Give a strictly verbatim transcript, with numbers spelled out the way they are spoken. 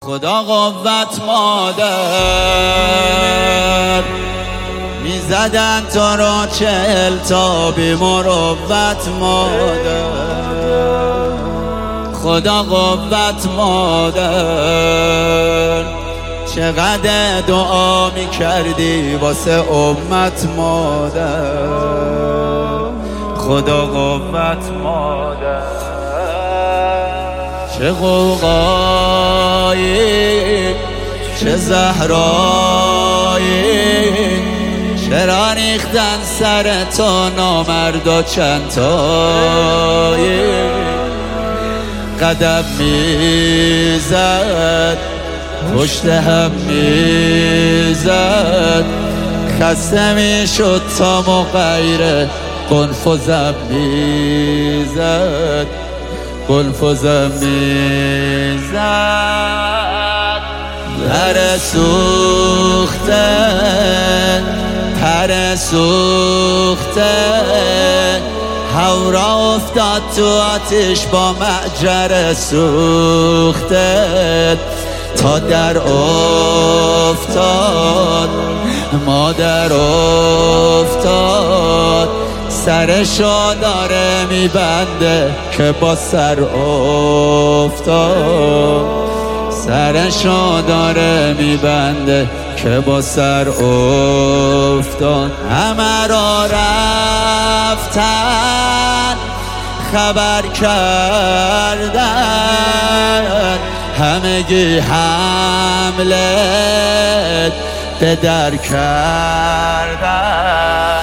خدا قوت مادر میزدن تو رو چهل تا بی مروت مادر. خدا قوت مادر چقدر دعا میکردی واسه امت مادر. خدا قوت مادر چه غوغایی چه زهرایی چرا ریختن سر تو نامردا چند تایی. قدم میزد پشت هم میزد خسته میشد تا مغیر قنفذم میزد قنفذم میزد. پر سوخته پر سوخته هورا افتاد تو آتش با معجر سوخته. تا در افتاد مادر افتاد سرشو داره میبنده که با سر افتاد. سرشو داره میبنده که با سر افتاد. همه را رفتن خبر کردن همگی حمله به در کردن.